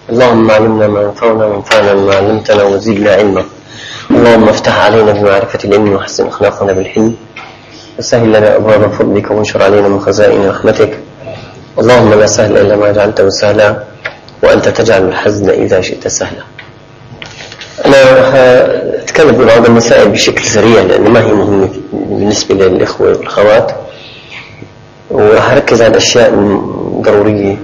اللهم علمنا ما ينفعنا وانفعنا بما علمتنا وزدنا علما. اللهم افتح علينا بمعرفة العلم وحسن أخلاقنا بالحلم وسهل لنا أبواب فضلك وانشر علينا من خزائن رحمتك. اللهم لا سهل إلا ما جعلته سهلا وأنت تجعل الحزن إذا شئت سهلا. أنا أتكلم ببعض المسائل بشكل سريع لأن ما هي مهمة بالنسبة للإخوة والأخوات، وراح أركز على الأشياء الضرورية.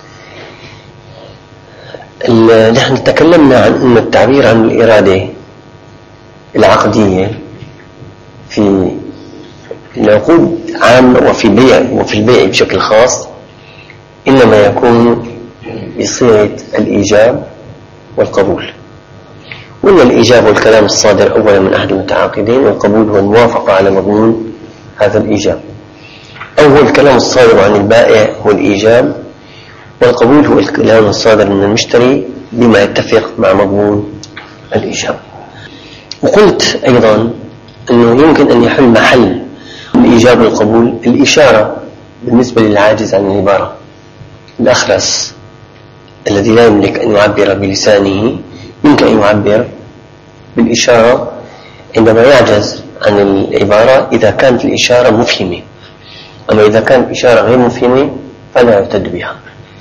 نحن تكلمنا عن أن التعبير عن الإرادة العقدية في العقود عامة وفي البيع بشكل خاص إنما يكون بصيغة الإيجاب والقبول، وإن الإيجاب والكلام الصادر أولا من أحد المتعاقدين، والقبول هو الموافقة على مضمون هذا الإيجاب. أول الكلام الصادر عن البائع هو الإيجاب، والقبول هو الكلام الصادر من المشتري بما يتفق مع مضمون الإيجاب. وقلت أيضا أنه يمكن أن يحل محل الإيجاب والقبول الإشارة بالنسبة للعاجز عن العبارة، الأخرس الذي لا يملك أن يعبر بلسانه يمكن أن يعبر بالإشارة عندما يعجز عن العبارة إذا كانت الإشارة مفهمة، أما إذا كانت الإشارة غير مفهمة فلا يعتد بها.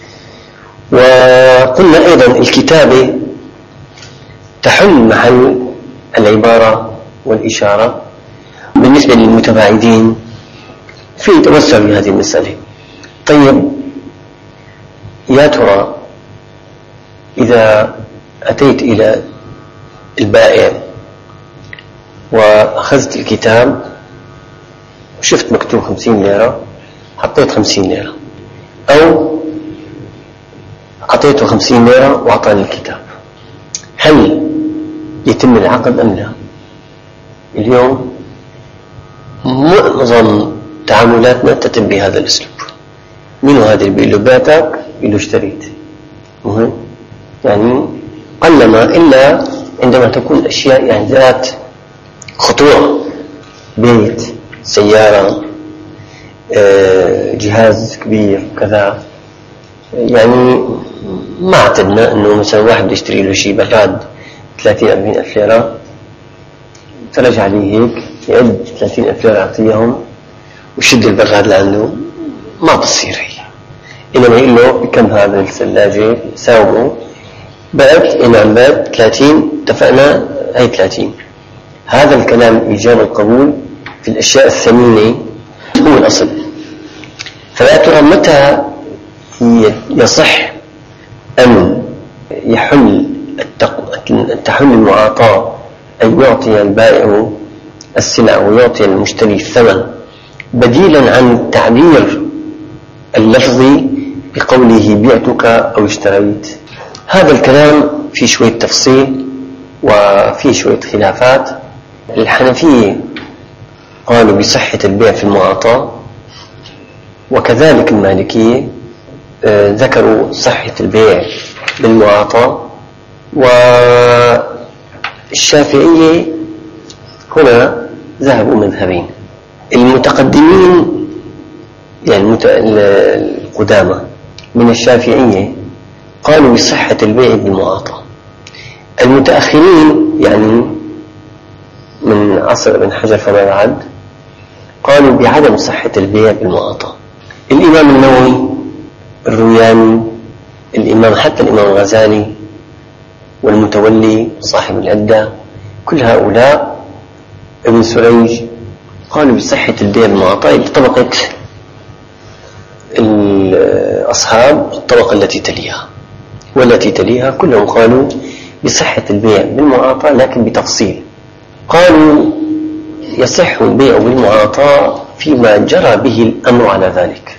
وقلنا أيضا الكتابة تحل محل العبارة والإشارة بالنسبة للمتباعدين في توسع بهذه المسألة. طيب يا ترى إذا أتيت إلى البائع وأخذت الكتاب وشفت مكتوب 50 ليرة، حطيت 50 ليرة، أو أعطيته 50 ليرة وأعطاني الكتاب، هل يتم العقد أم لا؟ اليوم معظم تعاملاتنا تتم بهذا الأسلوب. منو هذا اللي بيقول له بعتك، بيقول له اشتريت. مهم يعني قلما إلا عندما تكون الأشياء يعني ذات خطورة، بيت، سيارة، جهاز كبير كذا، يعني ما اعتدنا أنه مثلا واحد يشتري له شيء براد 30-40 ألف ليرة فرجع عليه هيك يعد 30 ألف ليرة يعطيهم وشد البراد لعنده، ما بتصير هي. إنما يقول له بكم هذا الثلاجة ساومه، بقت إنعم بقت 30، اتفقنا هي 30. هذا الكلام الإيجاب والقبول في الأشياء الثمينة هو الأصل. فلا ترى متى يصح أن تحل المعاطاة أن يعطي البائع السلعة ويعطي المشتري الثمن بديلا عن التعبير اللفظي بقوله بعتك أو اشتريت. هذا الكلام فيه شوية تفصيل وفيه شوية خلافات. الحنفية قالوا بصحة البيع في المعاطاة، وكذلك المالكية ذكروا صحة البيع بالمعاطاة، والشافعية هنا ذهبوا مذهبين. المتقدمين يعني القدامى من الشافعية قالوا بصحة البيع بالمعاطاة. المتأخرين يعني من عصر ابن حجر فما بعد قالوا بعدم صحة البيع بالمعاطاة. الإمام النووي، الروياني، حتى الإمام الغزالي والمتولي صاحب العدة، كل هؤلاء، ابن سريج، قالوا بصحة البيع بالمعاطاة بطبقة الأصحاب الطبقة التي تليها والتي تليها، كلهم قالوا بصحة البيع بالمعاطاة لكن بتفصيل. قالوا يصح البيع بالمعاطاة فيما جرى به الأمر على ذلك،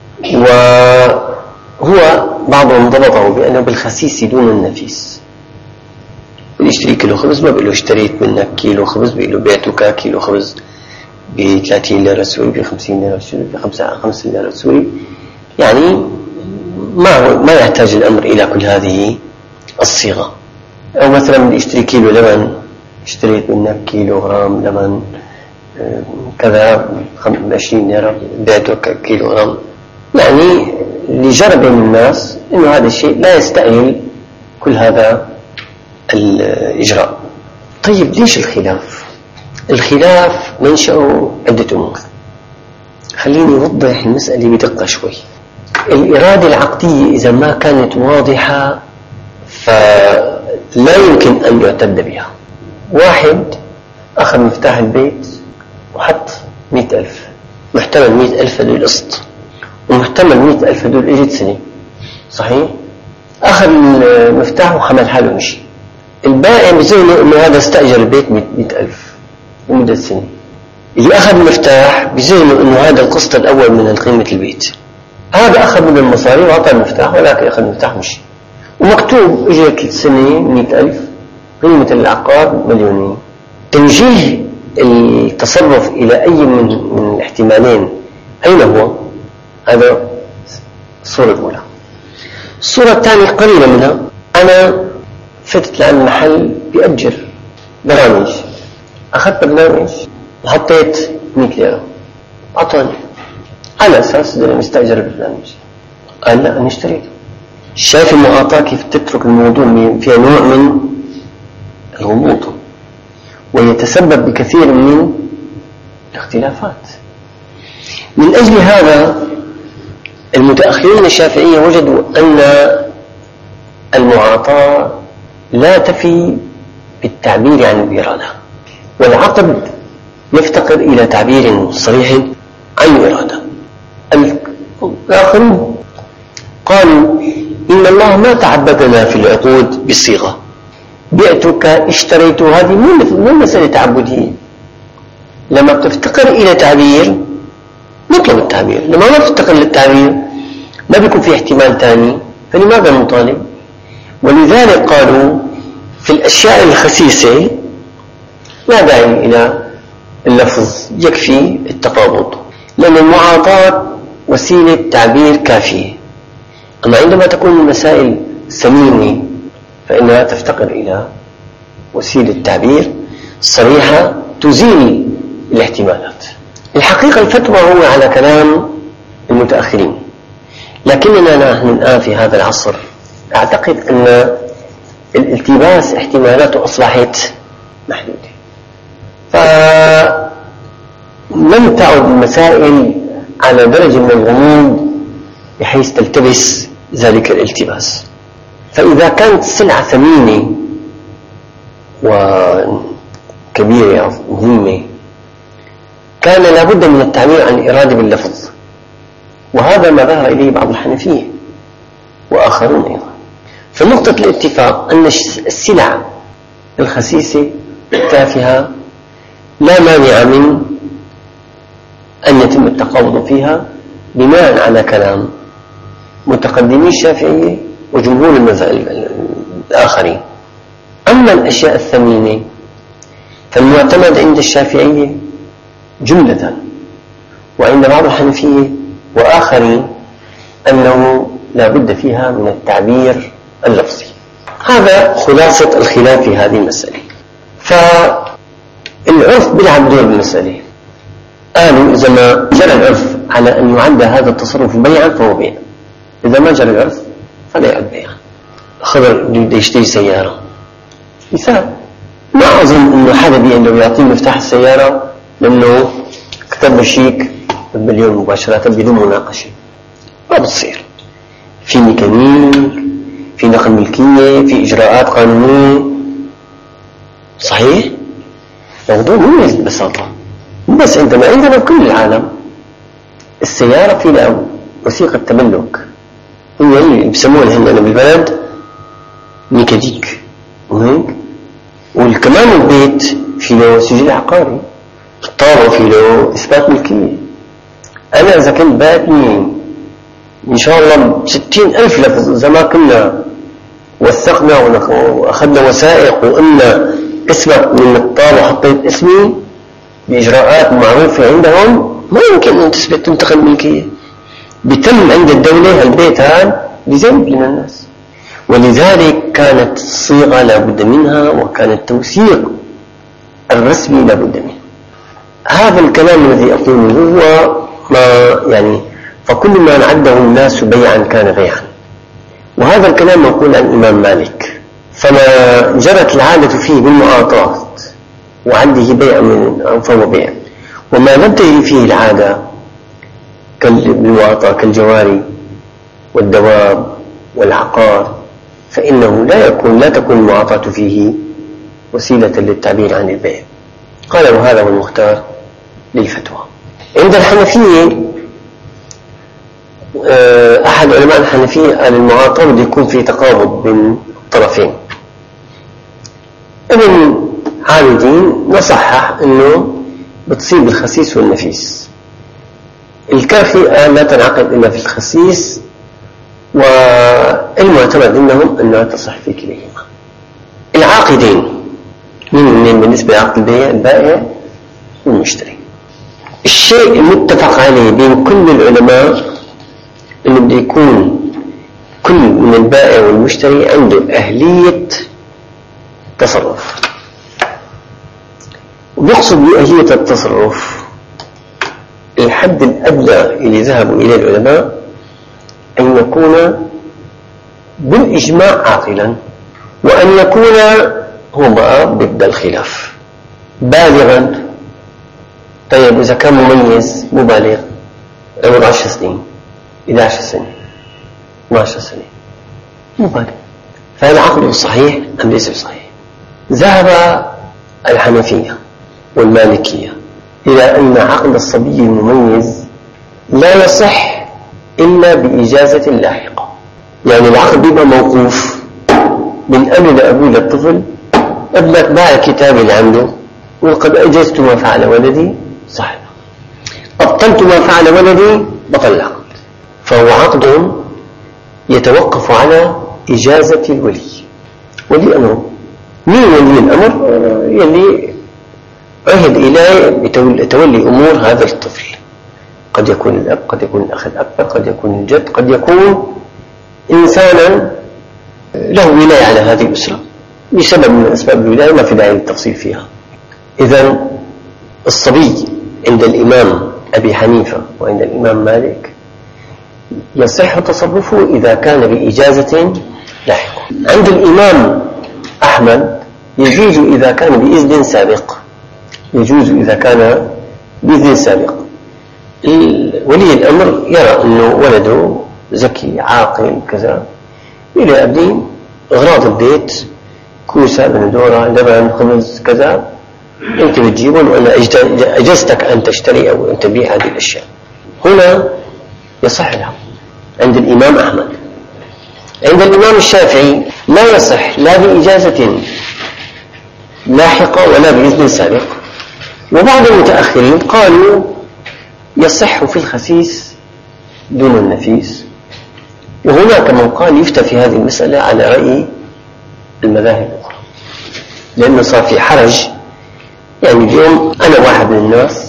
وهو بعضهم ضبطه بأنه بالخسيس دون النفيس. يشتري كيلو خبز ما بيقول له اشتريت منك كيلو خبز، بيقول له بعتك كيلو خبز ب30 ليرة سوري، ب50 ليرة سوري، ب5 ليرة سوري. يعني ما يحتاج الأمر إلى كل هذه الصيغة. أو مثلا يشتري كيلو لبن، اشتريت منك كيلو غرام لبن كذا ب20 ليرة، بعتك كيلو غرام. يعني لجرب من الناس إنه هذا الشيء لا يستأهل كل هذا الإجراء. طيب ليش الخلاف؟ الخلاف منشأه عدة أمور. خليني أوضح المسألة بدقة شوي. الإرادة العقدية إذا ما كانت واضحة فلا يمكن أن يعتد بها. واحد أخذ مفتاح البيت وحط 100,000، محتمل 100,000 هدول قسط، ومحتمل 100,000 هدول إجت سنة، صحيح؟ أخذ المفتاح وحمل حاله ومشي. البائع بيزينه إنه هذا استأجر البيت 100,000 لمدة سنة. اللي أخذ المفتاح بيزينه إنه هذا القسط الأول من قيمة البيت. هذا أخذ من المصاري وأعطى المفتاح، ولكن أخذ المفتاح ومشي. ومكتوب إجت سنة 100,000، قيمة العقار مليونين. توجيه التصرف إلى أي من الاحتمالين أين هو؟ هذا الصورة الأولى. الصورة الثانية قريبة منها. أنا فتت لعند محل بيأجر برامج، أخذت برنامج وحطيت 100 ليرة، أعطاني على أساس أنه مستأجر البرنامج. قال لا، أنا اشتريته. شايف المعاطاة كيف تترك الموضوع فيها نوع من الغموض ويتسبب بكثير من الاختلافات. من أجل هذا المتأخرين الشافعية وجدوا أن المعاطاة لا تفي بالتعبير عن الإرادة، والعقد يفتقر إلى تعبير صريح عن الإرادة. الآخرون قالوا إن الله ما تعبدنا في العقود بالصيغة، بعتك اشتريت، هذه مو مسألة تعبدية. لما بتفتقر إلى تعبير نطلب التعبير، لما ما بتفتقر للتعبير ما بيكون في احتمال ثاني، فلماذا نطالب؟ ولذلك قالوا في الأشياء الخسيسة لا داعي إلى اللفظ، يكفي التقابض، لأن المعاطاة وسيلة تعبير كافية. أما عندما تكون المسائل ثمينة فإنها تفتقر إلى وسيلة تعبير صريحة تزيل الاحتمالات. الحقيقة الفتوى هو على كلام المتأخرين، لكننا نحن الآن في هذا العصر أعتقد أن الالتباس احتمالاته أصبحت محدودة، فلم تعد المسائل على درجة من الغموض بحيث تلتبس ذلك الالتباس. فإذا كانت السلعة ثمينة وكبيرة مهمة كان لابد من التعبير عن الإرادة باللفظ، وهذا ما ذهب إليه بعض الحنفية وآخرون أيضا. فنقطة الاتفاق أن السلع الخسيسة التافهة لا مانع من أن يتم التقابض فيها بناء على كلام متقدمي الشافعية وجمهور المذاهب الآخرين. أما الأشياء الثمينة فالمعتمد عند الشافعية جملة وعند بعض الحنفية وآخرين أنه لا بد فيها من التعبير اللفظي. هذا خلاصة الخلاف في هذه المسألة. فالعرف بيلعب دور بالمسألة. قالوا إذا ما جرى العرف على أن يعد هذا التصرف بيعا فهو بيع، إذا ما جرى العرف فلا يعد بيعا. خبر بده يشتري سيارة مثال، ما أظن أنه حدا بأنه يعطيه مفتاح السيارة لأنه كتب شيك بالمليون مباشرة بدون مناقشة، ما بتصير. في ميكانيك، في نقل ملكية، في إجراءات قانونية، صحيح؟ موضوع مو ببساطة. بس عندنا بكل العالم السيارة في لها وثيقة تملك، هي اللي بسموها هنا بالبلد ميكانيك، وهيك. والكمان البيت في له سجل عقاري، الطابع في له إثبات ملكية. أنا إذا كنت باتني إن شاء الله 60,000 لفظ، إذا ما كنا وثقنا وأخذنا وثائق وقلنا اسمك من الطابع حطيت اسمي بإجراءات معروفة عندهم، ما يمكن أن تثبت تنتقل ملكية. بتم عند الدولة البيت هذا بذنب من الناس، ولذلك كانت الصيغة لابد منها وكان التوثيق الرسمي لابد منه. هذا الكلام الذي أقوله هو ما يعني فكل ما عده الناس بيعا كان بيعا، وهذا الكلام مقول عن الإمام مالك فما جرت العادة فيه بالمعاطاة وعنده بيع فهو بيع، وما لم تجري فيه العادة بالمعاطاة كالجواري والدواب والعقار فإنه لا تكون المعاطاة فيه وسيلة للتعبير عن البيع. قال وهذا هو المختار للفتوى. عند الحنفية أحد علماء الحنفية قال المعاطاة بده يكون في تقابض بين الطرفين. ابن عابدين نصحح أنه بتصيب الخسيس والنفيس. الكافي قال لا تنعقد إلا في الخسيس، والمعتمد منهم أنها تصح في كليهما. العاقدين من بالنسبة لعقد البيع البائع والمشتري. الشيء المتفق عليه بين كل العلماء أنه بده يكون كل من البائع والمشتري عنده أهلية تصرف. وبيقصد بأهلية التصرف الحد الأدنى اللي ذهبوا إليه العلماء أن يكون بالإجماع عاقلا، وأن يكون هو بقى ضد الخلاف بالغا. طيب إذا كان مميز مبالغ عمره 10 سنين 11 سنة 12 سنة مبالغ، فهل عقده صحيح أم ليس صحيح؟ ذهب الحنفية والمالكية إلى أن عقد الصبي المميز لا يصح إلا بإجازة لاحقة. يعني العقد بيبقى موقوف من أمن أبوه للطفل، ابنك باع الكتاب اللي عنده وقد أجزت ما فعل ولدي صح، أبطلت ما فعل ولدي بطل العقد. فهو عقد يتوقف على إجازة الولي. ولي أمره مين ولي الأمر؟ يلي عهد إليه بتولي أمور هذا الطفل. قد يكون الأب، قد يكون الأخ الأكبر، قد يكون الجد، قد يكون إنسانا له ولاية على هذه الأسرة بسبب من أسباب الولاية ما في داعي للتفصيل فيها. إذن الصبي عند الإمام أبي حنيفة وعند الإمام مالك يصح تصرفه إذا كان بإجازة لاحقة. عند الإمام أحمد يجوز إذا كان بإذن سابق، يجوز إذا كان بإذن سابق. ولي الأمر يرى أنه ولده ذكي عاقل كذا، إلى أبنين أغراض البيت كوسة بندورة لبن خبز كذا أنت بتجيبهم وأنا أجزتك أن تشتري أو أن تبيع هذه الأشياء. هنا يصح العقد عند الإمام أحمد. عند الإمام الشافعي لا يصح لا بإجازة لاحقة ولا بإذن سابق. وبعض المتأخرين قالوا يصح في الخسيس دون النفيس، وهناك من قال يفتى في هذه المسألة على رأي المذاهب الأخرى، لأنه صار في حرج. يعني اليوم أنا واحد من الناس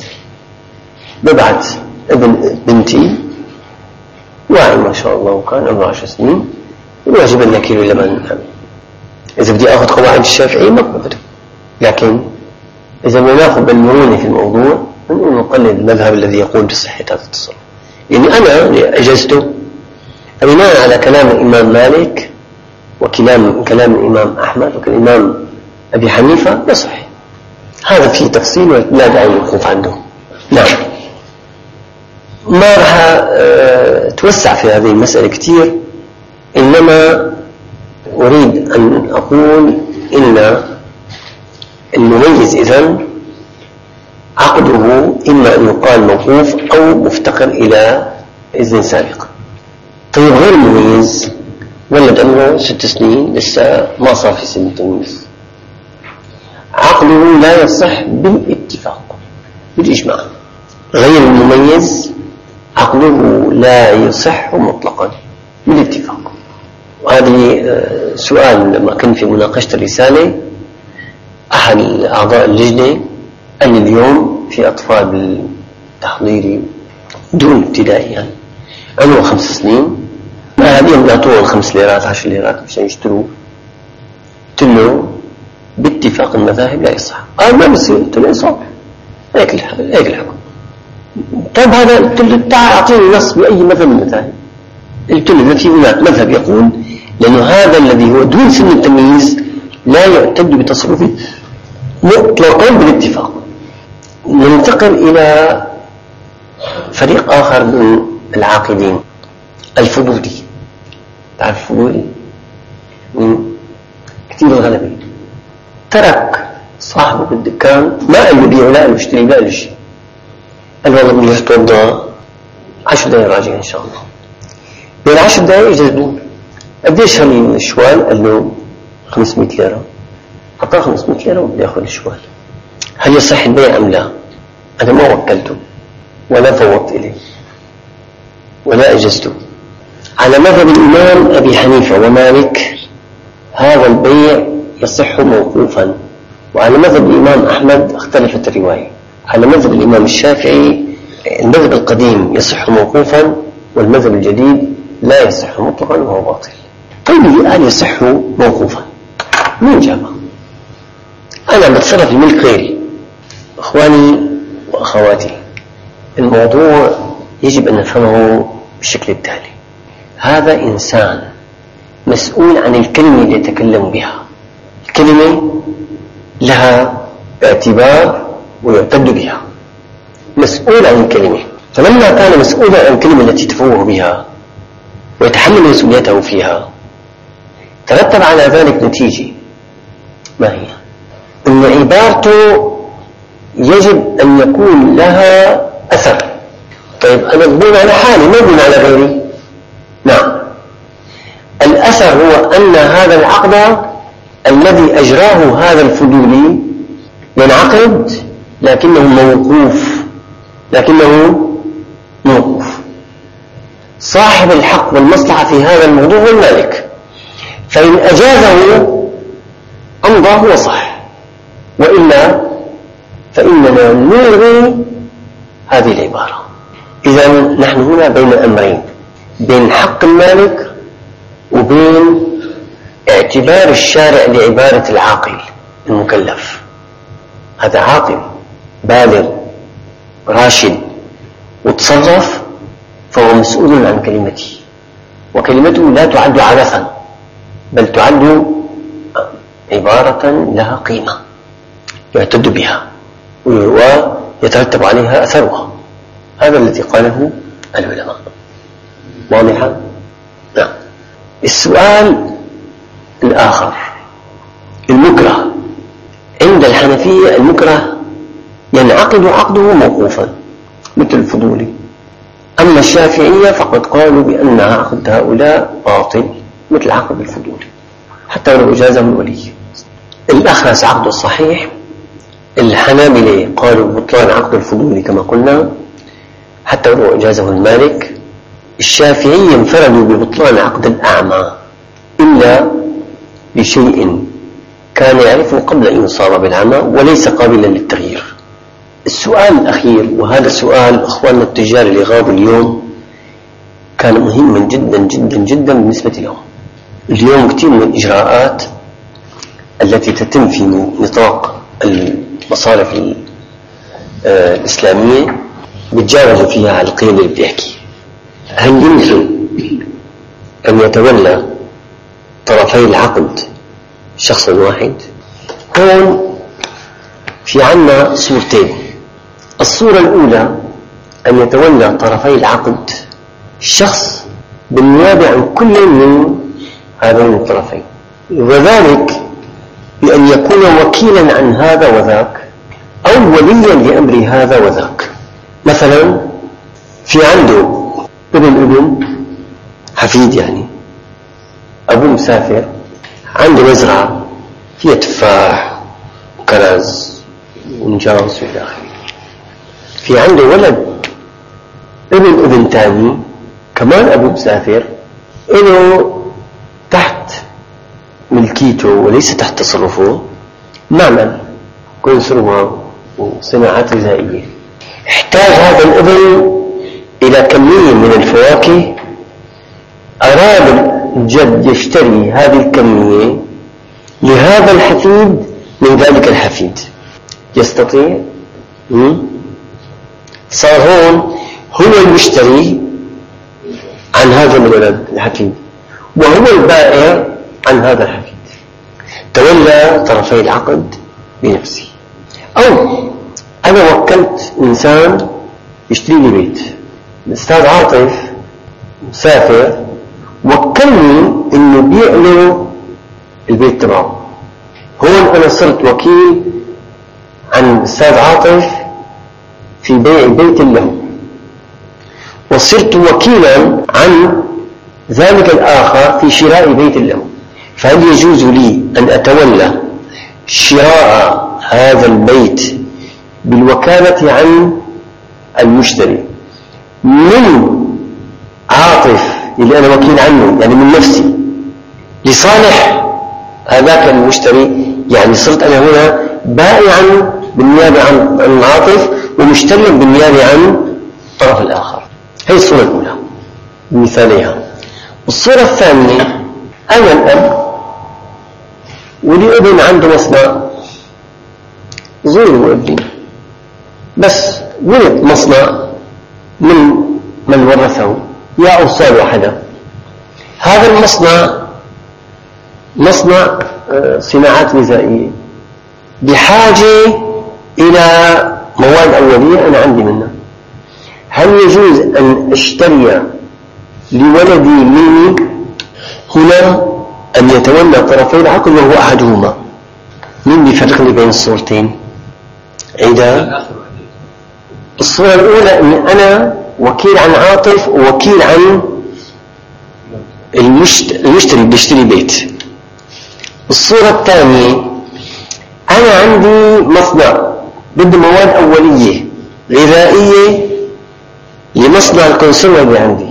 ببعث ابن بنتي واعي ما شاء الله وكان عمره 10 سنين ويجب لنا كيلو لبن. إذا بدي أخذ قواعد الشافعي ما بقدر، لكن إذا ما ناخذ بالمرونة في الموضوع نقلد المذهب الذي يقول بصحة هذا التصرف. يعني أنا أجزته بناء على كلام الإمام مالك وكلام الإمام أحمد وكالإمام أبي حنيفة يصح. هذا فيه تفصيل ولا داعي للوقوف عنده. نعم، ما راح توسع في هذه المسألة كثير، إنما أريد أن أقول إن المميز إذن عقده إما أن يقال موقوف أو مفتقر إلى إذن سابق. طيب غير المميز ولد عمره 6 سنين لسه ما صار في سن التمييز، عقده لا يصح بالاتفاق بالإجماع. غير المميز عقده لا يصح مطلقا بالاتفاق. وهذه سؤال لما كنت في مناقشة الرسالة أحد أعضاء اللجنة قال لي اليوم في أطفال بالتحضيري دون ابتدائي يعني عمره 5 سنين هذه يعطوهم 5 ليرات 10 ليرات مشان يشتروا. قلت له باتفاق المذاهب لا يصح. قال ما بصير. قلت له صح هيك الحكم. طيب هذا قلت له تعال أعطيني نص بأي مذهب من المذاهب. قلت له في هناك مذهب يقول لأنه هذا الذي هو دون سن التمييز لا يعتد بتصرفه مطلقا بالاتفاق. ننتقل إلى فريق آخر من العاقدين، الفضولي. تعرف الفضولي؟ كثير الغلبي، ترك صاحبه بالدكان، ما قال له بيع ولا قال له اشتري، لا قال له شيء، قال والله بدي اتوضا 10 دقائق راجع ان شاء الله. بين 10 دقائق جذبوه، قديش هالشوال؟ قال له 500 ليرة. أعطاه 500 ليرة وبدي ياخذ الشوال. هل يصح البيع أم لا؟ أنا ما وكلته ولا فوضت إليه ولا أجزته. على مذهب الإمام أبي حنيفة ومالك هذا البيع يصح موقوفا، وعلى مذهب الإمام أحمد اختلفت الرواية. على مذهب الإمام الشافعي المذهب القديم يصح موقوفا، والمذهب الجديد لا يصح مطلقا وهو باطل. طيب الآن يصح موقوفا، مين جابه؟ أنا بتصرف الملك غيري. أخواني وأخواتي، الموضوع يجب أن نفهمه بالشكل التالي: هذا إنسان مسؤول عن الكلمة اللي يتكلم بها. الكلمة لها اعتبار ويعتد بها، مسؤول عن الكلمة. فلما كان مسؤولا عن الكلمة التي تفوه بها ويتحمل مسؤوليته فيها، ترتب على ذلك نتيجة. ما هي؟ أن عبارته يجب أن يكون لها أثر. طيب أنا أقول على حالي، ما أقول على غيري. نعم، الأثر هو أن هذا العقد الذي أجراه هذا الفضولي ينعقد لكنه موقوف. صاحب الحق والمصلحة في هذا الموضوع هو المالك، فإن أجازه أمضى هو صح، وإلا فإننا نلغي هذه العبارة. إذا نحن هنا بين أمرين، بين حق المالك وبين اعتبار الشارع لعبارة العاقل المكلف. هذا عاقل بالغ راشد وتصرف، فهو مسؤول عن كلمته، وكلمته لا تعد عبثا، بل تعد عبارة لها قيمة يعتد بها ويترتب عليها أثرها. هذا الذي قاله العلماء. واضحة؟ نعم. السؤال الآخر، المكره. عند الحنفية المكره ينعقد عقده موقوفا مثل الفضولي. أما الشافعية فقد قالوا بأن عقد هؤلاء باطل مثل عقد الفضولي حتى لو أجازه الولي. الأخرس عقد الصحيح. الحنابلة قالوا بطلان عقد الفضولي كما قلنا حتى لو أجازه المالك. الشافعية انفردوا ببطلان عقد الأعمى إلا بشيء كان يعرفه قبل أن يصاب بالعمى وليس قابلا للتغيير. السؤال الأخير، وهذا السؤال أخواننا التجار اللي غابوا اليوم كان مهما جدا جدا جدا بالنسبة لهم. اليوم كثير من الإجراءات التي تتم في نطاق المصارف الإسلامية بتجاوزوا فيها على القيم اللي بدي أحكي. هل يمكن أن يتولى طرفي العقد شخص واحد؟ هون في عنا صورتين. الصورة الأولى أن يتولى طرفي العقد شخص بالنيابة عن كل من هذين الطرفين، وذلك بأن يكون وكيلا عن هذا وذاك أو وليا لأمر هذا وذاك. مثلا في عنده ابن حفيد، يعني أبوه مسافر، عنده مزرعة فيها تفاح وكرز ونجاوز في الآخر. في عنده ولد ابن تاني كمان أبوه مسافر، إنه تحت ملكيته وليس تحت تصرفه معمل كل ثروة وصناعات غذائية. احتاج هذا الابن إلى كمية من الفواكه، أراد الجد يشتري هذه الكمية لهذا الحفيد من ذلك الحفيد. يستطيع؟ صار هون هو المشتري عن هذا الولد الحفيد وهو البائع عن هذا الحفيد. تولى طرفي العقد بنفسي. أو أنا وكلت إنسان يشتري لي بيت، الأستاذ عاطف مسافر وكلني إنه بيع له البيت تبعه. هون أنا صرت وكيل عن الأستاذ عاطف في بيع بيت له، وصرت وكيلا عن ذلك الآخر في شراء بيت له. فهل يجوز لي أن أتولى شراء هذا البيت بالوكالة عن المشتري من عاطف اللي أنا وكيل عنه، يعني من نفسي، لصالح هذاك المشتري؟ يعني صرت أنا هنا بائعا بالنيابة عن عاطف ومشتريا بالنيابة عن الطرف الآخر. هي الصورة الأولى بمثالها. الصورة الثانية، أنا الأب ولي ابن عنده مصنع صغير، ابني بس ولد مصنع من ورثه يا أوصال وحدا. هذا المصنع مصنع صناعات غذائية بحاجة إلى مواد أولية أنا عندي منها. هل يجوز أن أشتري لولدي مني هنا أن يتولى طرفي العقد وهو أحدهما؟ مين بيفرق لي بين الصورتين؟ عيدا. الصورة الأولى أن أنا وكيل عن عاطف ووكيل عن المشتري بيشتري بيت. الصورة الثانية، أنا عندي مصنع بده مواد أولية غذائية لمصنع الكونسيرفا اللي عندي.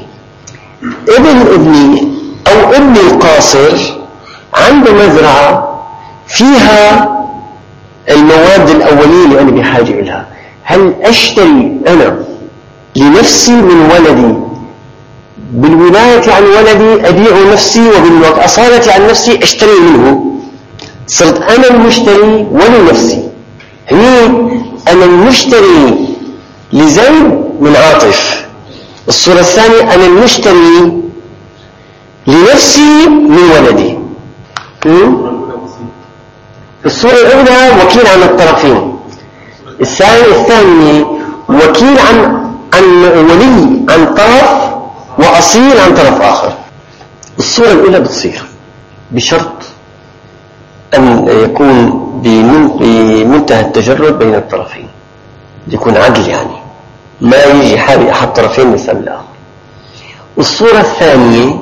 ابني أو ابني القاصر عنده مزرعة فيها المواد الأولية اللي أنا بحاجة إليها. هل أشتري أنا لنفسي من ولدي بالولاية عن ولدي أبيع نفسي وبالأصالة عن نفسي أشتري منه؟ صرت أنا المشتري ولنفسي. هني أنا المشتري لزيد من عاطف. الصورة الثانية، أنا المشتري لنفسي من ولدي. الصورة الأولى وكيل عن الطرفين، الثانية وكيل عن ولي عن طرف وأصيل عن طرف آخر. الصورة الأولى بتصير بشرط أن يكون بمنتهى التجرد بين الطرفين، يكون عدل، يعني ما يجي حال أحد الطرفين مثل الآخر. الصورة الثانية،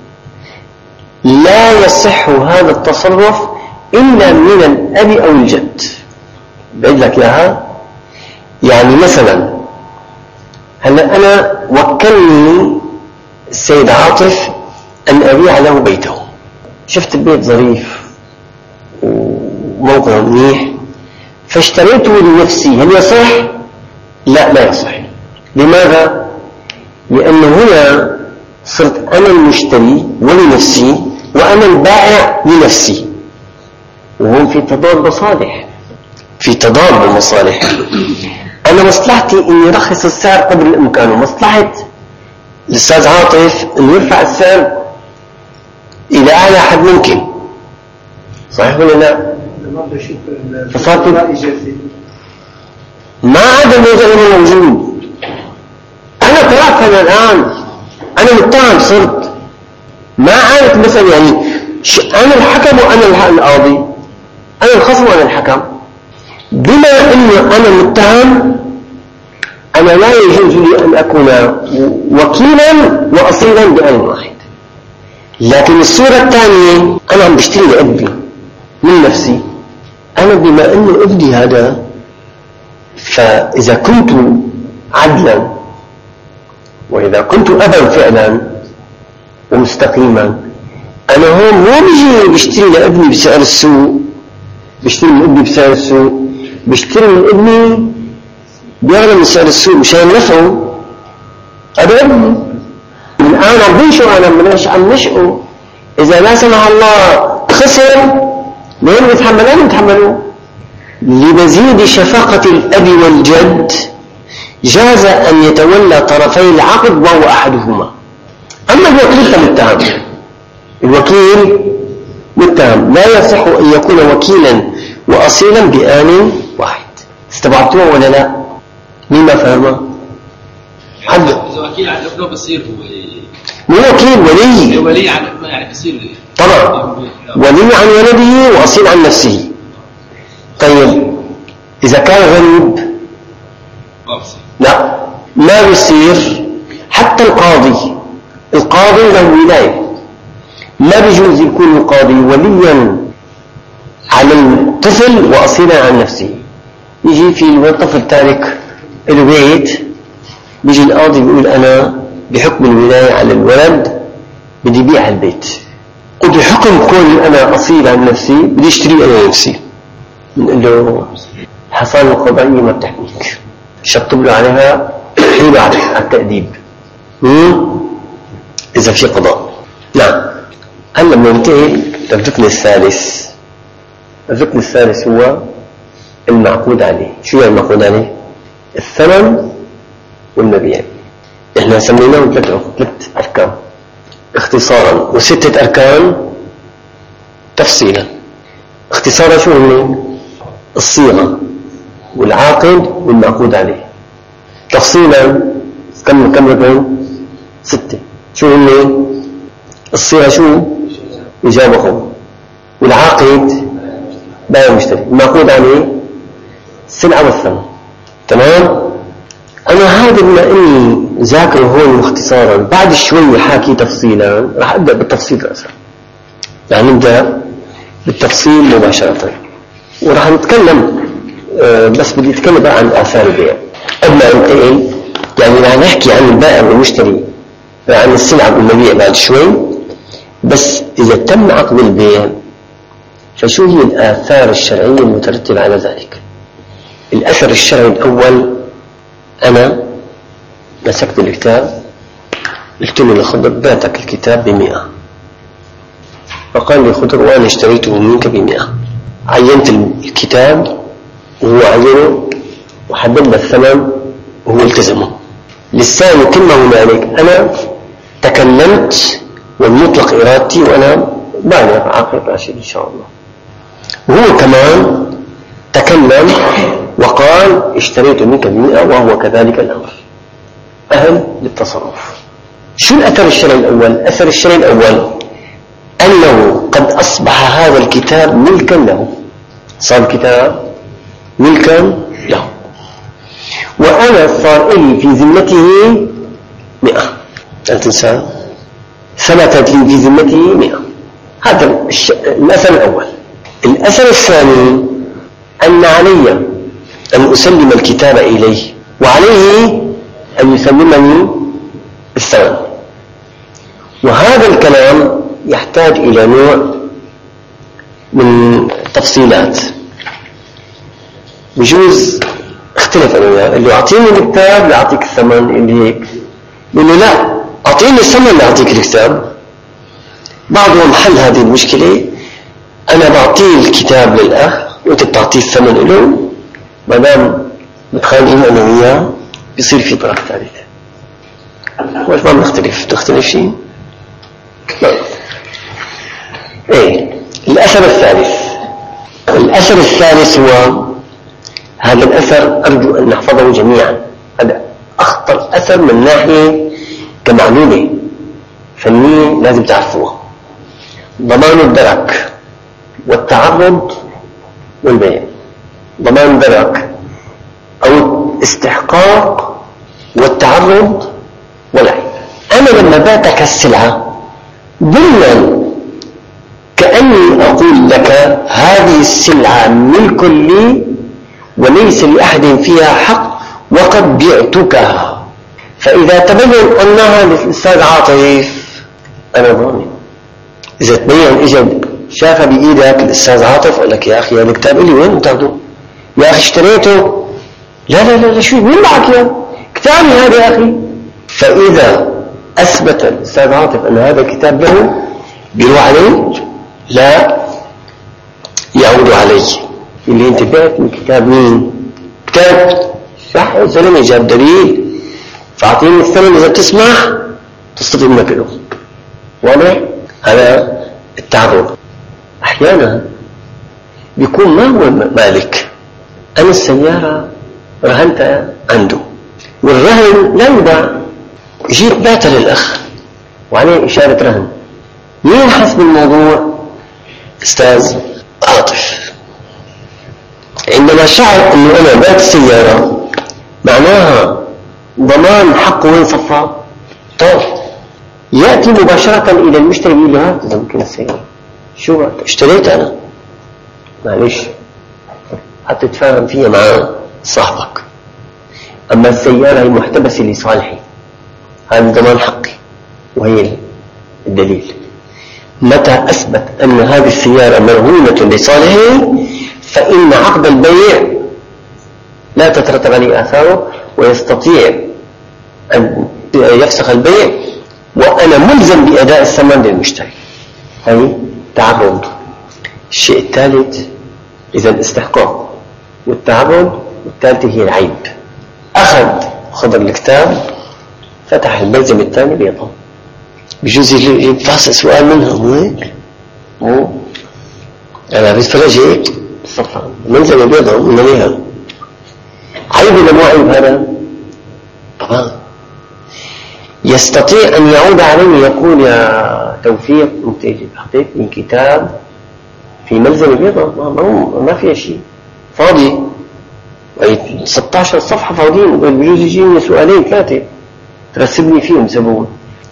لا يصح هذا التصرف إلا من الأب أو الجد. بعد لك إياها. يعني مثلا هلا أنا وكلني السيد عاطف أن أبيع له بيته، شفت البيت ظريف وموقعه منيح فاشتريته لنفسي، هل يصح؟ لا يصح. لماذا؟ لأنه هنا صرت أنا المشتري ولنفسي وأنا البائع لنفسي، وهم في تضاد مصالح، في تضاد بالمصالح. أنا مصلحتي إني رخص السعر قدر الإمكان، ومصلحة الأستاذ عاطف إنه يرفع السعر إلى أعلى حد ممكن. صحيح ولا لا؟ فصارت ما عاد الموضوع موجود. أنا طلعت هذا الآن، أنا متهم صرت، ما عادت مثلا يعني أنا الحكم وأنا القاضي، أنا الخصم وأنا الحكم. بما أنه أنا متهم، أنا لا يجوز لي أن أكون وكيلا وأصيلا بآن واحد. لكن الصورة الثانية، أنا عم بشتري لابني من نفسي، أنا بما أنه ابني هذا، فإذا كنت عدلا وإذا كنت أبا فعلا ومستقيما، أنا هون مو بيجي بشتري لابني بسعر السوق، بشتري من ابني بسعر السوق، بشتري من ابني بيغلى من سعر السوق مشان نفعه. هذا ابني الآن عم بنشأ، أنا عم نشأه. إذا لا سمح الله خسر، مين يتحملون؟ يتحملون. لمزيد شفقة الأب والجد جاز أن يتولى طرفي العقد وهو أحدهما. أما الوكيل فمتهم، الوكيل متهم لا يصح أن يكون وكيلا وأصيلا بآن واحد. استبعدتوه ولا لا؟ مين ما فهمه؟ حد إذا وكيل عن ابنه بصير هو مو وكيل، ولي عن ابنه يعني بصير طبعا ولي عن ولده وأصيل عن نفسه. طيب إذا كان غريب لا ما بيصير. حتى القاضي له ولاية، ما بيجوز يكون القاضي وليا على الطفل وأصيلا عن نفسه. يجي في الطفل تارك له بيت، بيجي القاضي بيقول أنا بحكم الولاية على الولد بدي بيع البيت، وبحكم كون أنا أصيل عن نفسي بدي اشتري أنا نفسي. نقول له الحصانة القضائية ما بتحميك، شطب له عليها حيلة على التأديب إذا في قضاء. نعم. هلا بننتقل للركن الثالث. الركن الثالث هو المعقود عليه. شو يعني المعقود عليه؟ الثمن والمبيع. احنا سميناهم ثلاث أركان اختصارا، و6 أركان تفصيلا. اختصارا شو هن؟ الصيغة والعاقد والمعقود عليه. تفصيلا كم ركن؟ 6. شو هن؟ الصيغة شو؟ إجابة، والعاقد بيع مشتري، المعقود عليه السلعة والثمن. تمام؟ أنا هذا بما إني ذاكره هون مختصارا، بعد شوي حاكي تفصيلا، راح أبدأ بالتفصيل رأسا. يعني نبدأ بالتفصيل مباشرة، وراح نتكلم بس بدي أتكلم بقى عن آثار البيع قبل ما أنتقل. يعني راح نحكي عن البائع والمشتري، عن السلعة والمبيع بعد شوي. بس إذا تم عقد البيع فشو هي الآثار الشرعية المترتبة على ذلك؟ الأثر الشرعي الأول، أنا مسكت الكتاب قلت له لخضر بعتك الكتاب ب100، فقال لي خضر وأنا اشتريته منك ب100. عينت الكتاب وهو عينه وحددنا الثمن وهو التزمه. لساني كلمة هنالك أنا تكلمت والمطلق إرادتي وأنا بالغ عاقل راشد إن شاء الله. وهو كمان تكلم وقال اشتريت منك ب100 وهو كذلك الأمر أهل للتصرف. شو الأثر الشرعي الأول؟ الأثر الشرعي الأول أنه قد أصبح هذا الكتاب ملكا له، صار الكتاب ملكا له، وأنا صار لي في ذمته 100. لا تنسى ثبتت لي في ذمته 100. هذا الأثر الأول. الأثر الثاني أن علي أن أسلم الكتاب إليه، وعليه أن يسلمني الثمن. وهذا الكلام يحتاج إلى نوع من تفصيلات. بجوز اختلف أنا وياه، اللي أعطيني الكتاب لأعطيك الثمن، اللي هيك يقول له لا أعطيني الثمن لأعطيك الكتاب. بعضهم حل هذه المشكلة، أنا بعطيه الكتاب للأخ وأنت بتعطيه الثمن له، ما دام متخانقين أنا وياه بيصير في طرف ثالث. وش ما بنختلف؟ تختلف شيء؟ لا. إيه الأثر الثالث. الأثر الثالث هو هذا الأثر أرجو أن نحفظه جميعا. هذا أخطر أثر من ناحية كمعلومة فنية لازم تعرفوها. ضمان الدرك والتعرض والبيع. ضمان الدرك أو الاستحقاق والتعرض والعيب. أنا لما بعتك السلعة ضمن كأني أقول لك هذه السلعة ملك لي وليس لأحد فيها حق وقد بعتكها. فإذا تبين أنها للأستاذ عاطف أنا ضامن. إذا تبين إجد شافها بإيدك الأستاذ عاطف قال لك يا أخي هذا الكتاب لي وين تاخده؟ يا أخي اشتريته. لا لا لا شو مين معك يا كتابي هذا يا أخي. فإذا أثبت الأستاذ عاطف أن هذا الكتاب له بيروح عليه لا يعود عليه. اللي انت بعت من كتاب مين؟ كتاب صح الزلمه جاب دليل فاعطيني الثمن اذا تسمح تصطدم منك له. واضح؟ هذا التعرض. أحيانا بيكون ما هو مالك، أنا السيارة رهنتها عنده، والرهن لا يباع، جيت بعتها للأخ وعليه إشارة رهن. مين حسب الموضوع؟ أستاذ عاطف. عندما شعر أنه أنا بعت السيارة معناها ضمان حقه وين صفى؟ طيب يأتي مباشرة إلى المشتري يقول له هات ممكن السيارة، شو اشتريت أنا، معلش حتى تتفاهم فيها مع صاحبك. أما السيارة هي محتبسة لصالحي، هذا ضمان حقي، وهي الدليل. متى أثبت أن هذه السيارة مرهونة لصالحي فإن عقد البيع لا تترتب عليه آثاره، ويستطيع أن يفسخ البيع وأنا ملزم بأداء الثمن للمشتري. هي تعبد. الشيء الثالث إذا استحقاق والتعبد، والثالث هي العيب. أخذ خضر الكتاب فتح الملزم الثاني بيضا، بجوز يتفاصل سؤال منها مو هيك؟ أنا بتفرج هيك صفا الملزم بيضا من عليها عيب ولا مو عيب هذا؟ طبعا يستطيع أن يعود عليه يقول يا توفيق أنت أعطيتني كتاب في ملزم بيضا ما فيها شيء، فاضي 16 صفحة فاضيين، بجوز يجيني سؤالين ثلاثة ترسبني فيهم زبون.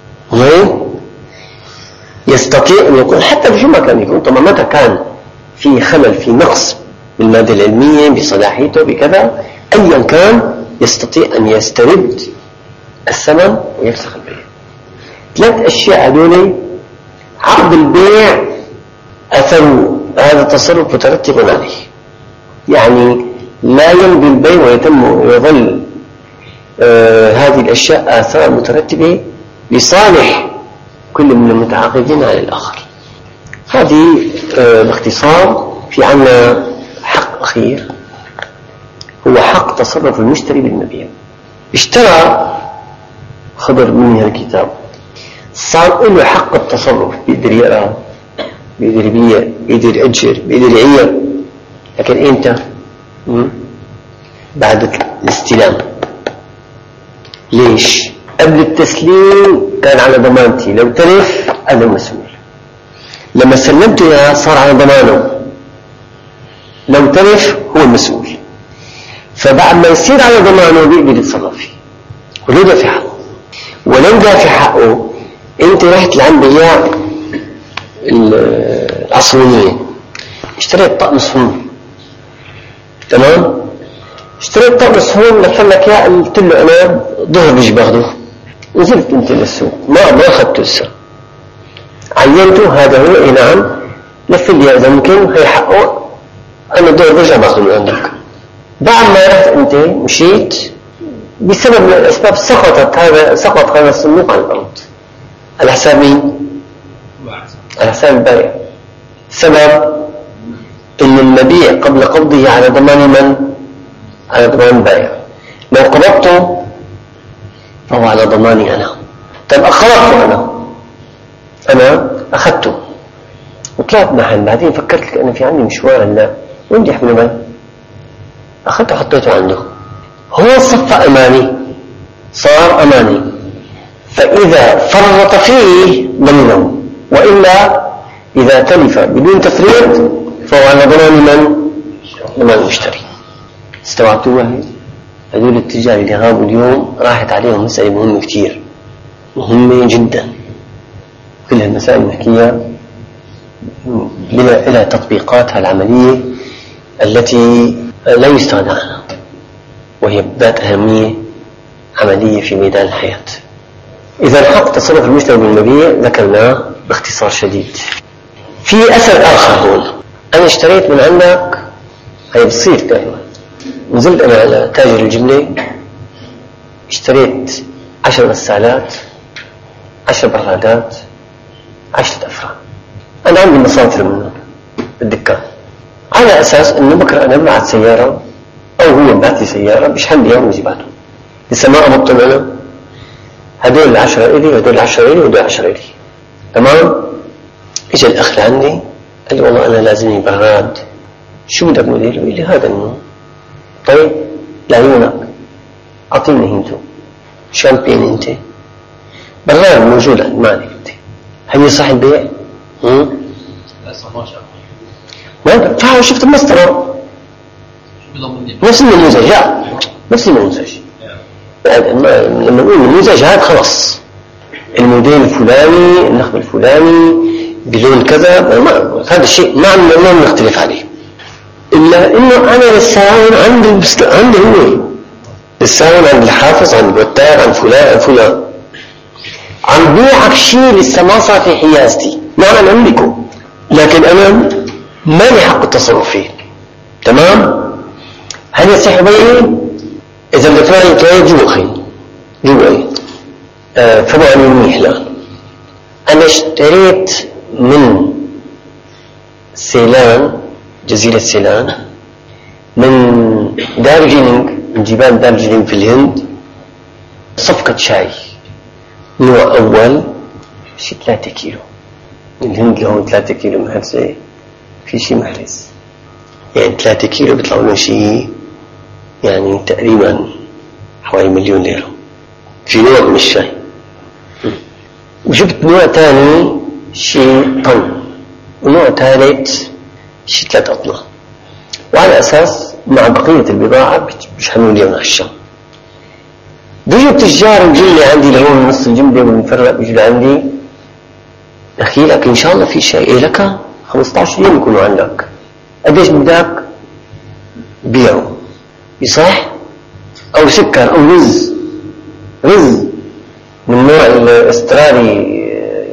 يستطيع أن يقول حتى بشو ما كان يكون، طبعا متى كان في خلل في نقص بالمادة العلمية بصلاحيته بكذا أيا كان يستطيع أن يسترد الثمن ويفسخ البيع. ثلاث أشياء هذول عقد البيع أثر هذا التصرف مترتب عليه، يعني لا يمضي البيع ويظل هذه الأشياء آثار مترتبة لصالح كل من المتعاقدين على الآخر. هذه باختصار. في عنا حق أخير هو حق تصرف المشتري بالمبيع. اشترى خضر منها الكتاب، صار له حق التصرف، بيقدر يقرأ، بيقدر يبيع، بيقدر يأجر، بيقدر يعير، لكن إمتى؟ بعد الاستلام. ليش؟ قبل التسليم كان على ضمانتي، لو تلف أنا مسؤول، لما سلمته إياه صار على ضمانه، لو تلف هو المسؤول، فبعد ما يصير على ضمانه بيقدر يتصرف فيه ولو دافع حقه. ولو دافع حقه انت رحت لعند بياع العصرية اشتريت طقم صحون، تمام؟ اشتريت طقم صحون لفل لك اياه، قلت له انا ظهر بيجي باخده، نزلت انت للسوق ما اخذته لسه، عينته هذا هو اي نعم لف لي اذا ممكن هي حقه، انا ظهر برجع باخده من عندك. بعد ما رحت انت مشيت بسبب من الاسباب سقط هذا الصندوق على الارض، على حساب مين؟ على حساب البائع. سبب ان المبيع قبل قبضه على ضمان من؟ على ضمان البائع. لو قبضته فهو على ضماني انا. طيب اخرته انا اخذته وطلعت محل، بعدين فكرت لك انا في عندي مشوار هلا وين بدي احمله بال، اخذته حطيته عنده، هو صفى اماني، صار اماني، فاذا فرط فيه ضمنه، والا اذا تلف بدون تفريط فهو على ضمان من؟ ضمان المشتري. استوعبتوها هي؟ هذول التجار اللي غابوا اليوم راحت عليهم مسألة مهمة كتير، مهمة جدا. كل هالمسائل نحكيها لها تطبيقاتها العملية التي لا يستغنى عنها، وهي ذات أهمية عملية في ميدان الحياة. إذا حق تصرف المشتري بالمبيع ذكرناه باختصار شديد. في أثر آخر هون، أنا اشتريت من عندك، هي بتصير دائما، نزلت أنا على تاجر الجملة اشتريت 10 غسالات، 10 برادات، 10 أفران، أنا عندي مصادر منهم بالدكان، على أساس أنه بكرة أنا ببعث سيارة أو هو ببعث لي سيارة بشحن لي ويجي بعده، لسه ما أبطل أنا هدول 10 إلي وهدول 10 إلي وهدول 10 إلي، تمام؟ إجا الأخ لعندي قال لي والله أنا لازمني براد. شو بدك موديل؟ قال لي هذا النوع. طيب لعيونك أعطيني انتو شامبين انت براد موجود عند مالك انت، هل يصح البيع؟ ما فاهم. شفت المسطرة نفس النموذج؟ لا نفس النموذج. لما نقول النموذج هذا خلاص الموديل الفلاني النخب الفلاني بلون كذا، هذا الشيء ما نختلف عليه. إلا إنه أنا للساعون عندي هو للساعون عند الحافظ عند الوتار عند فلان عم بيعك شيء لسه ما صار في حيازتي، ما أنا أملكه، لكن أنا ما لي حق التصرف فيه. تمام؟ هل يصح بيعي؟ إذا بدك تراجع جوا فبقى منيح. لا أنا اشتريت من سيلان، جزيرة سيلان، من دارجيلينغ، من جبال دارجيلينغ في الهند، صفقة شاي نوع أول شي 3 كيلو. الهند له 3 كيلو محرزة في شي محرز، يعني 3 كيلو بيطلعوا لنا شي يعني تقريبا حوالي 1,000,000 ليرة في نوع من الشاي. وجبت نوع تاني شي طن، ونوع ثالث شي 3 أطنان، وعلى أساس مع بقية البضاعة بيشحنوا لي على الشام. بيجوا التجار الجملة عندي لهون نص الجملة والمفرق بيجوا لعندي، أخي لك إن شاء الله في شيء لك 15 يوم يكونوا عندك، قديش بدك بيعوا يصح؟ أو سكر أو رز من نوع الاسترالي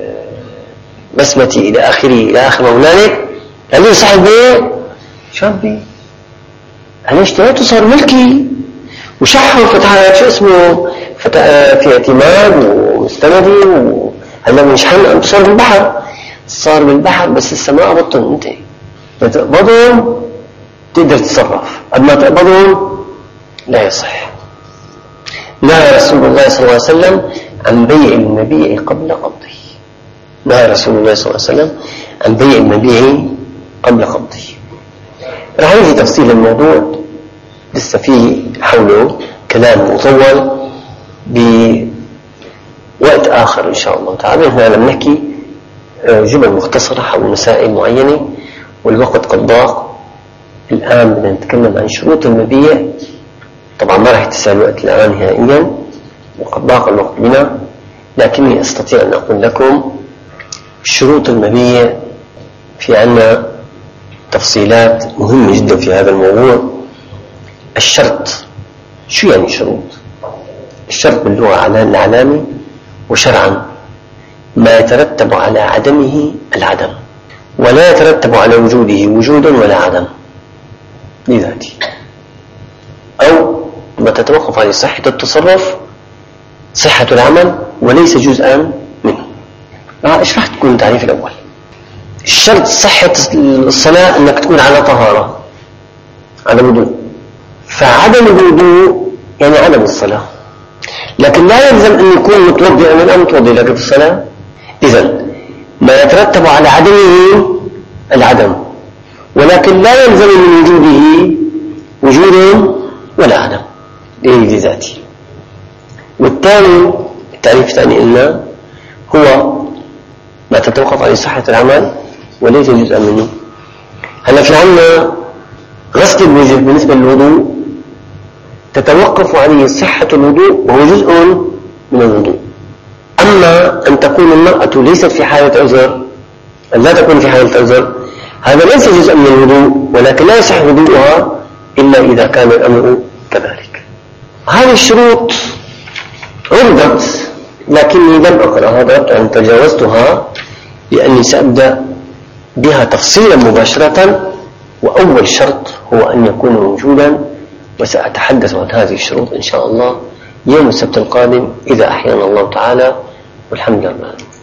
بسمتي إلى آخر مولانك، قال لي صاحب بيع شابي أنا اشتريته صار ملكي، وشحه وفتح شو اسمه في اعتماد ومستندي، وهلا بنشحن صار بالبحر بس لسه ما قبضتهم. انت تقبضهم تقدر تتصرف، أما تقبضهم لا يصح. نهى رسول الله صلى الله عليه وسلم عن بيع المبيع قبل قبضه. نهى رسول الله صلى الله عليه وسلم عن بيع المبيع قبل قبضه. رح يجي تفصيل الموضوع لسه فيه حوله كلام مطول بوقت آخر إن شاء الله تعالى. هنا لم نحكي جمل مختصرة حول مسائل معينة والوقت قد ضاق. الآن بدنا نتكلم عن شروط المبيع. طبعا ما رح يتسع الوقت الآن نهائيا وقد ضاق الوقت بنا، لكني أستطيع أن أقول لكم شروط المبيع. في عنا تفصيلات مهمة جدا في هذا الموضوع. الشرط، شو يعني شروط؟ الشرط باللغة العلامي وشرعا ما يترتب على عدمه العدم، ولا يترتب على وجوده وجودا ولا عدم لذاته، أو ما تتوقف على صحة التصرف صحة العمل وليس جزءا منه. ايش راح تكون التعريف الأول؟ الشرط صحة الصلاة أنك تكون على طهارة، على وضوء، فعدم الوضوء يعني عدم الصلاة، لكن لا يلزم أن يكون متوضئا من أن متوضئ لك في الصلاة. إذن ما يترتب على عدمه العدم، ولكن لا يلزم من وجوده وجود ولا عدم لذاته. والثاني التعريف الثاني إلا هو ما تتوقف على صحة العمل وليس جزءا منه. هلا في عنا غسل الوجه بالنسبة للوضوء تتوقف عليه صحة الوضوء وهو جزء من الوضوء. أما أن تكون المرأة ليست في حالة عذر، أن لا تكون في حالة عذر، هذا ليس جزءا من الوضوء، ولكن لا يصح وضوءها إلا إذا كان الأمر كذلك. هذه الشروط عرضت لكني لم أقرأها، أن تجاوزتها لأني سأبدأ بها تفصيلا مباشرة. وأول شرط هو أن يكون موجودا، وسأتحدث عن هذه الشروط إن شاء الله يوم السبت القادم إذا أحيانا الله تعالى، والحمد لله.